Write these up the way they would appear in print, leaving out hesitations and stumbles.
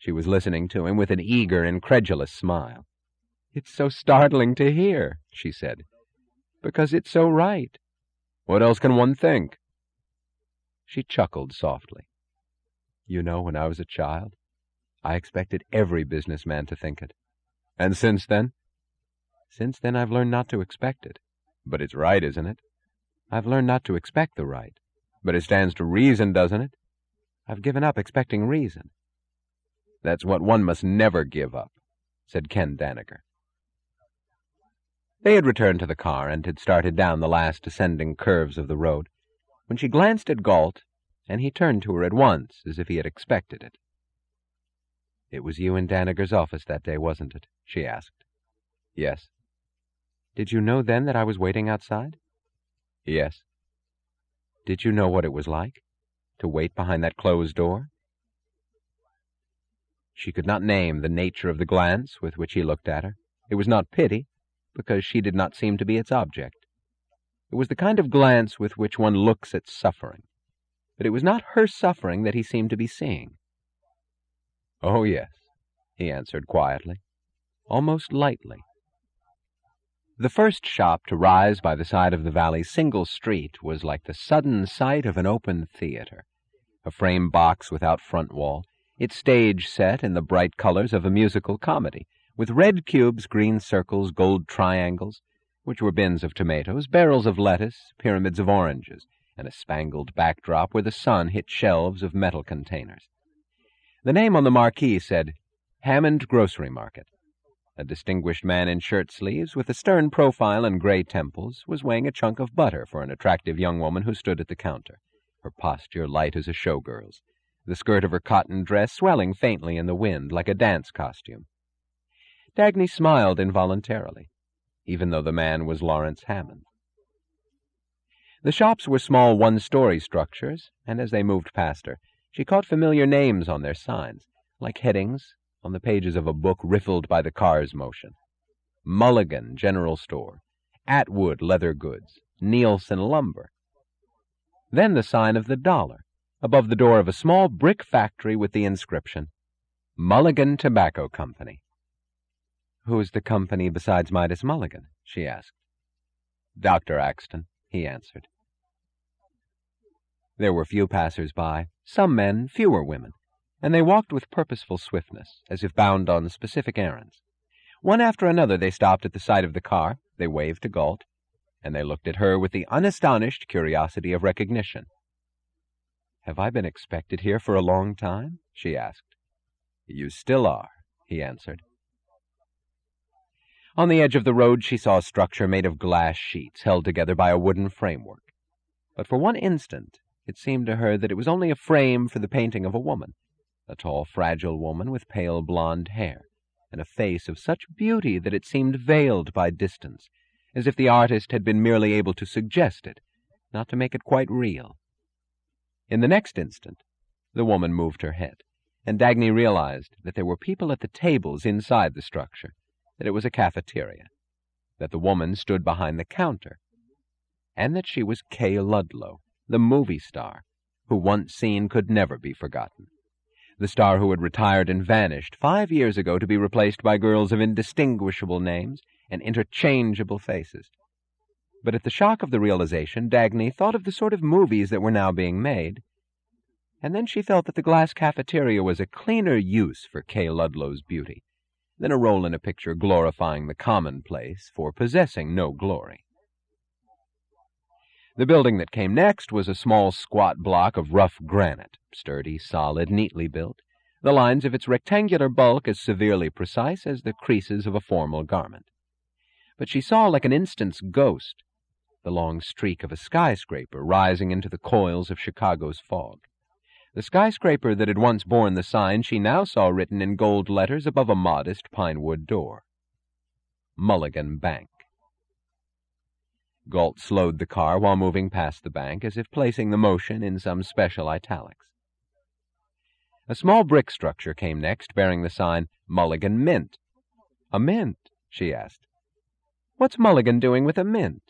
She was listening to him with an eager, incredulous smile. "It's so startling to hear," she said, "because it's so right." "What else can one think?" She chuckled softly. "You know, when I was a child, I expected every businessman to think it. And since then?" "Since then I've learned not to expect it." "But it's right, isn't it?" "I've learned not to expect the right." "But it stands to reason, doesn't it?" "I've given up expecting reason." "That's what one must never give up," said Ken Danaker. They had returned to the car and had started down the last ascending curves of the road, when she glanced at Galt, and he turned to her at once, as if he had expected it. "It was you in Danaker's office that day, wasn't it?" she asked. "Yes." "Did you know then that I was waiting outside?" "Yes." "Did you know what it was like, to wait behind that closed door?" She could not name the nature of the glance with which he looked at her. It was not pity, because she did not seem to be its object. It was the kind of glance with which one looks at suffering. But it was not her suffering that he seemed to be seeing. "Oh, yes," he answered quietly, almost lightly. The first shop to rise by the side of the valley's single street was like the sudden sight of an open theater, a frame box without front wall, its stage set in the bright colors of a musical comedy, with red cubes, green circles, gold triangles, which were bins of tomatoes, barrels of lettuce, pyramids of oranges, and a spangled backdrop where the sun hit shelves of metal containers. The name on the marquee said, Hammond Grocery Market. A distinguished man in shirt sleeves, with a stern profile and gray temples, was weighing a chunk of butter for an attractive young woman who stood at the counter, her posture light as a showgirl's, the skirt of her cotton dress swelling faintly in the wind like a dance costume. Dagny smiled involuntarily, even though the man was Lawrence Hammond. The shops were small one-story structures, and as they moved past her, she caught familiar names on their signs, like headings on the pages of a book riffled by the car's motion. Mulligan General Store, Atwood Leather Goods, Nielsen Lumber. Then the sign of the dollar, above the door of a small brick factory with the inscription, Mulligan Tobacco Company. "Who's the company besides Midas Mulligan?" she asked. "Dr. Axton," he answered. There were few passers-by, some men, fewer women, and they walked with purposeful swiftness, as if bound on specific errands. One after another they stopped at the side of the car, they waved to Galt, and they looked at her with the unastonished curiosity of recognition. "Have I been expected here for a long time?" she asked. "You still are," he answered. On the edge of the road she saw a structure made of glass sheets held together by a wooden framework. But for one instant it seemed to her that it was only a frame for the painting of a woman, a tall, fragile woman with pale blonde hair, and a face of such beauty that it seemed veiled by distance, as if the artist had been merely able to suggest it, not to make it quite real. In the next instant, the woman moved her head, and Dagny realized that there were people at the tables inside the structure, that it was a cafeteria, that the woman stood behind the counter, and that she was Kay Ludlow, the movie star, who once seen could never be forgotten. The star who had retired and vanished 5 years ago to be replaced by girls of indistinguishable names and interchangeable faces. But at the shock of the realization, Dagny thought of the sort of movies that were now being made, and then she felt that the glass cafeteria was a cleaner use for Kay Ludlow's beauty than a role in a picture glorifying the commonplace for possessing no glory. The building that came next was a small squat block of rough granite, sturdy, solid, neatly built, the lines of its rectangular bulk as severely precise as the creases of a formal garment. But she saw, like an instant's ghost, the long streak of a skyscraper rising into the coils of Chicago's fog. The skyscraper that had once borne the sign she now saw written in gold letters above a modest pine-wood door. Mulligan Bank. Galt slowed the car while moving past the bank, as if placing the motion in some special italics. A small brick structure came next, bearing the sign, Mulligan Mint. "A mint?" she asked. "What's Mulligan doing with a mint?"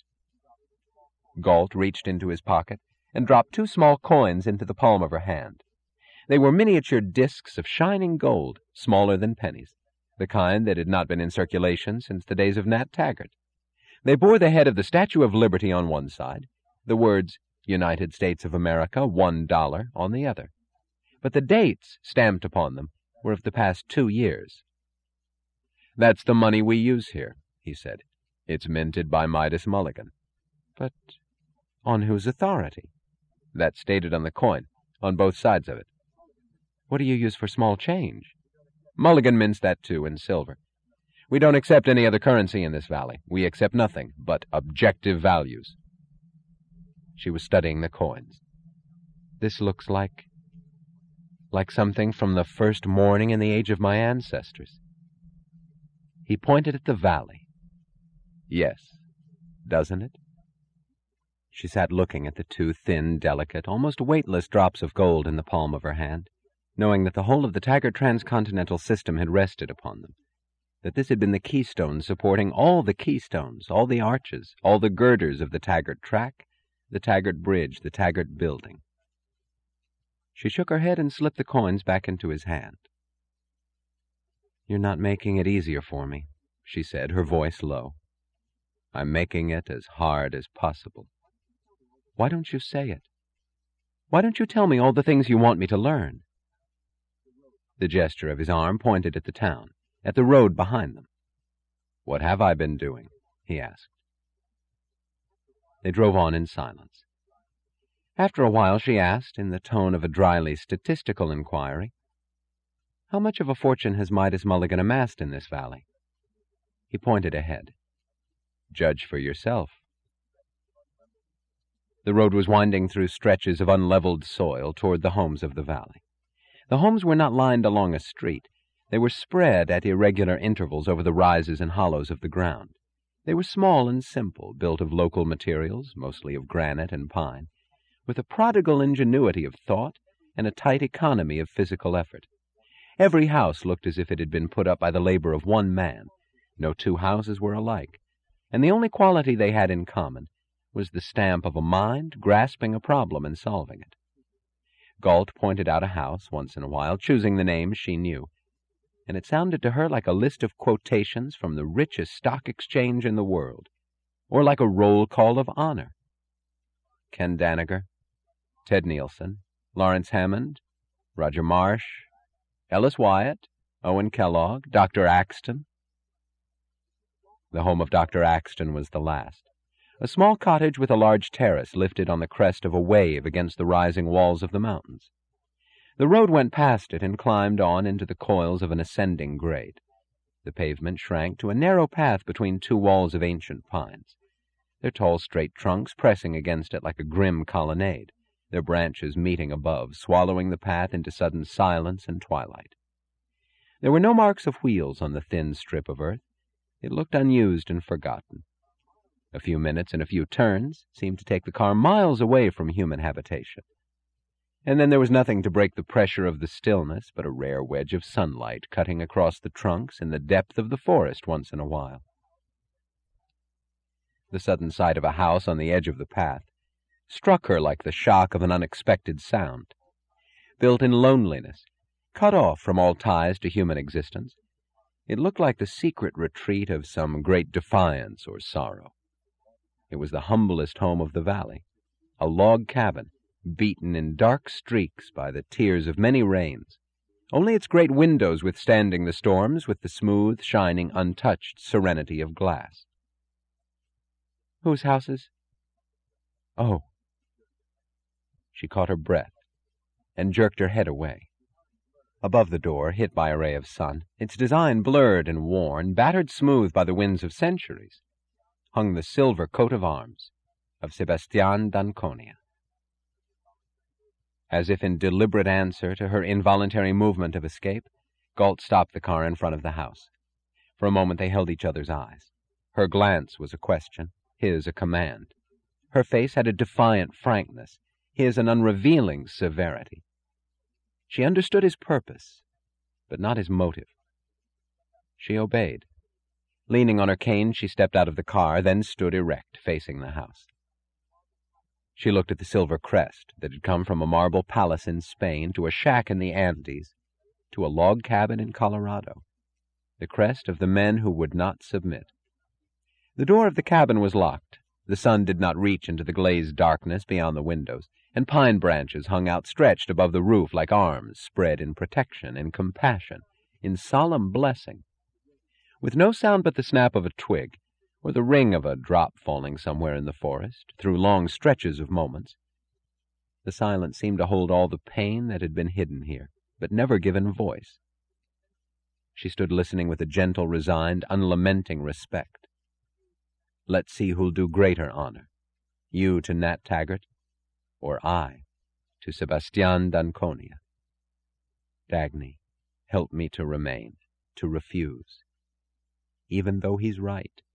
Galt reached into his pocket and dropped 2 small coins into the palm of her hand. They were miniature discs of shining gold, smaller than pennies, the kind that had not been in circulation since the days of Nat Taggart. They bore the head of the Statue of Liberty on one side, the words United States of America, $1 on the other. But the dates stamped upon them were of the past 2 years. "That's the money we use here," he said. "It's minted by Midas Mulligan." "But on whose authority?" "That's stated on the coin, on both sides of it." "What do you use for small change?" "Mulligan mints that too, in silver. We don't accept any other currency in this valley. We accept nothing but objective values." She was studying the coins. "This looks like something from the first morning in the age of my ancestors." He pointed at the valley. "Yes, doesn't it?" She sat looking at the 2 thin, delicate, almost weightless drops of gold in the palm of her hand, knowing that the whole of the Taggart transcontinental system had rested upon them, that this had been the keystone supporting all the keystones, all the arches, all the girders of the Taggart track, the Taggart bridge, the Taggart building. She shook her head and slipped the coins back into his hand. "You're not making it easier for me," she said, her voice low. "I'm making it as hard as possible." "Why don't you say it? Why don't you tell me all the things you want me to learn?" The gesture of his arm pointed at the town, at the road behind them. "What have I been doing?" he asked. They drove on in silence. After a while she asked, in the tone of a dryly statistical inquiry, "How much of a fortune has Midas Mulligan amassed in this valley?" He pointed ahead. "Judge for yourself." The road was winding through stretches of unleveled soil toward the homes of the valley. The homes were not lined along a street. They were spread at irregular intervals over the rises and hollows of the ground. They were small and simple, built of local materials, mostly of granite and pine, with a prodigal ingenuity of thought and a tight economy of physical effort. Every house looked as if it had been put up by the labor of one man. No 2 houses were alike, and the only quality they had in common was the stamp of a mind grasping a problem and solving it. Galt pointed out a house once in a while, choosing the names she knew, and it sounded to her like a list of quotations from the richest stock exchange in the world, or like a roll call of honor. Ken Danager, Ted Nielsen, Lawrence Hammond, Roger Marsh, Ellis Wyatt, Owen Kellogg, Dr. Axton. The home of Dr. Axton was the last. A small cottage with a large terrace lifted on the crest of a wave against the rising walls of the mountains. The road went past it and climbed on into the coils of an ascending grade. The pavement shrank to a narrow path between 2 walls of ancient pines, their tall straight trunks pressing against it like a grim colonnade, their branches meeting above, swallowing the path into sudden silence and twilight. There were no marks of wheels on the thin strip of earth. It looked unused and forgotten. A few minutes and a few turns seemed to take the car miles away from human habitation. And then there was nothing to break the pressure of the stillness but a rare wedge of sunlight cutting across the trunks in the depth of the forest once in a while. The sudden sight of a house on the edge of the path struck her like the shock of an unexpected sound. Built in loneliness, cut off from all ties to human existence, it looked like the secret retreat of some great defiance or sorrow. It was the humblest home of the valley, a log cabin, beaten in dark streaks by the tears of many rains, only its great windows withstanding the storms with the smooth, shining, untouched serenity of glass. "Whose house is?" "Oh." She caught her breath and jerked her head away. Above the door, hit by a ray of sun, its design blurred and worn, battered smooth by the winds of centuries, hung the silver coat of arms of Sebastian d'Anconia. As if in deliberate answer to her involuntary movement of escape, Galt stopped the car in front of the house. For a moment they held each other's eyes. Her glance was a question, his a command. Her face had a defiant frankness, his an unrevealing severity. She understood his purpose, but not his motive. She obeyed. Leaning on her cane, she stepped out of the car, then stood erect, facing the house. She looked at the silver crest that had come from a marble palace in Spain to a shack in the Andes to a log cabin in Colorado, the crest of the men who would not submit. The door of the cabin was locked. The sun did not reach into the glazed darkness beyond the windows, and pine branches hung outstretched above the roof like arms spread in protection, in compassion, in solemn blessing. With no sound but the snap of a twig, or the ring of a drop falling somewhere in the forest, through long stretches of moments, the silence seemed to hold all the pain that had been hidden here, but never given voice. She stood listening with a gentle, resigned, unlamenting respect. Let's see who'll do greater honor, you to Nat Taggart, or I to Sebastian d'Anconia. Dagny, help me to remain, to refuse, even though he's right.